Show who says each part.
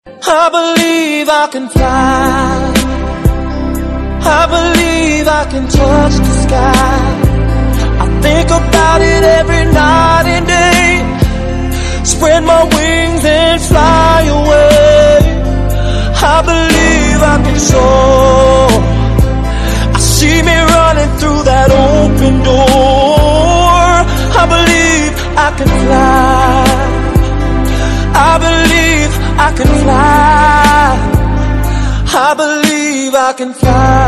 Speaker 1: I believe I can fly. I believe I can touch the sky. I think about it every night and day. Spread my wings and fly away. I believe I can soar. I see me running through that open door. I believe I can fly. I believe I can fly. I believe I can fly.